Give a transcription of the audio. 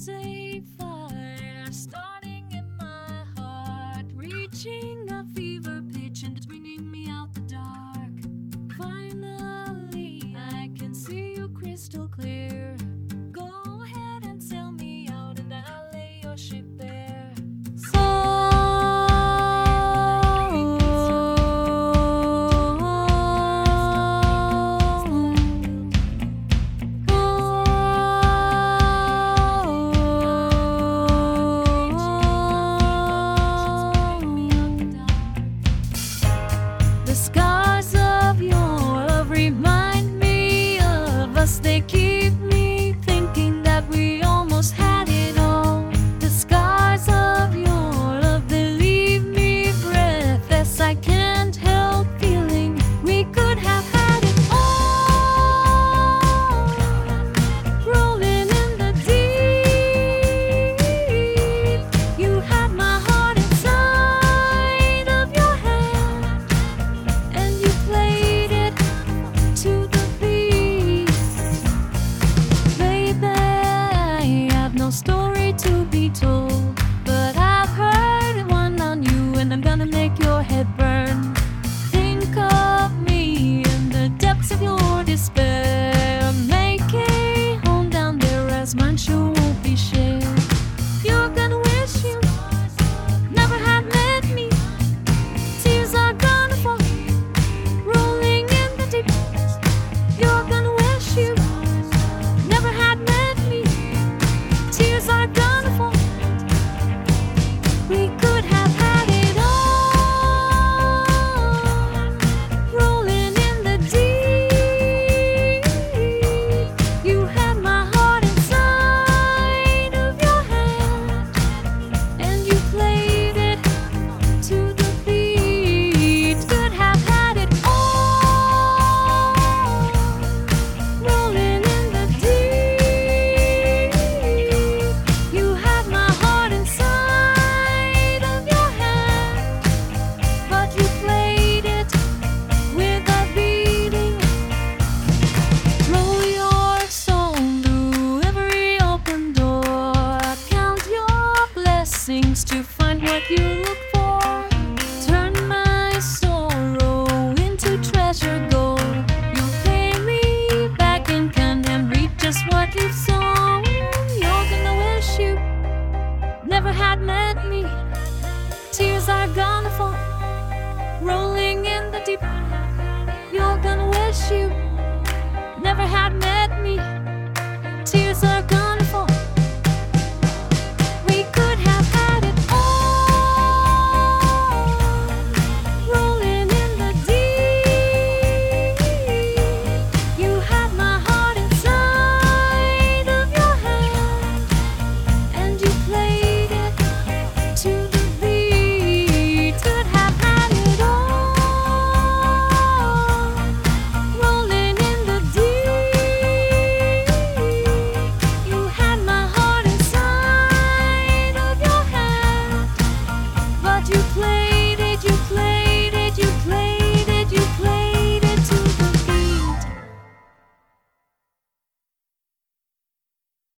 is a fire starting in my heart, reaching a fever pitch and it's bringing me out the dark. Finally, I can see you crystal clear. Go ahead and sail me out and I'll lay your ship bare. The scars of your love remind me of us. They keep